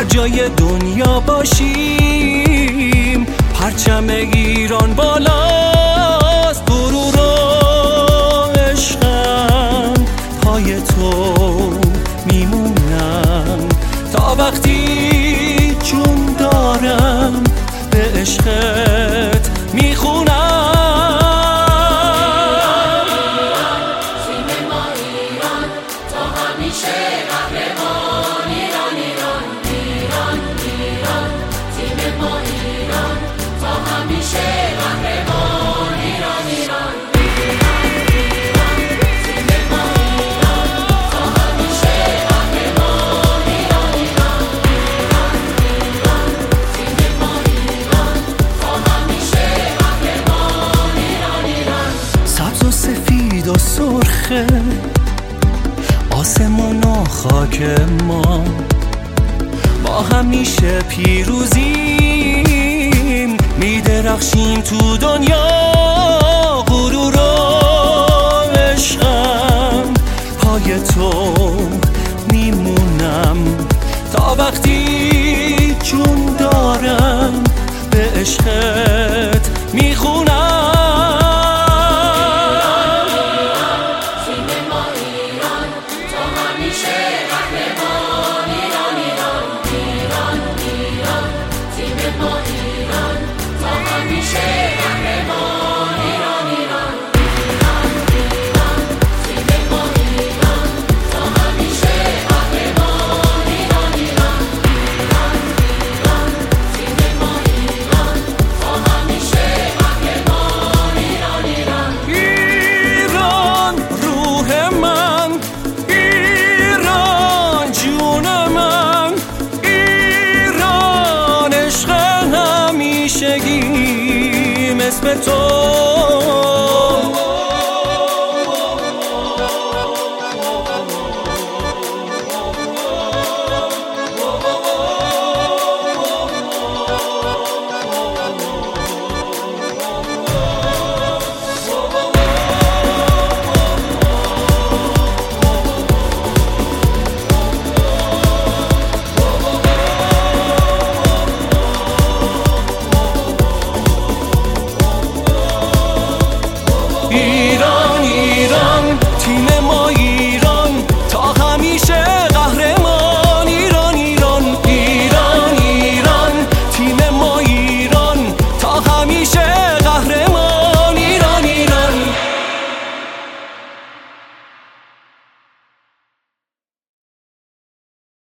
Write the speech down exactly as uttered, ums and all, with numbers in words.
جای دنیا باشیم، پرچم ایران بالاست. غرور و عشقم پای تو میمونم، تا وقتی جون دارم به عشقت میخونم. سفید و سرخه آسمون و خاک ما، با همیشه پیروزیم، میدرخشیم تو دنیا. غرور و عشقم پای تو میمونم، تا وقتی جون دارم به عشقت میخونم. اسم تو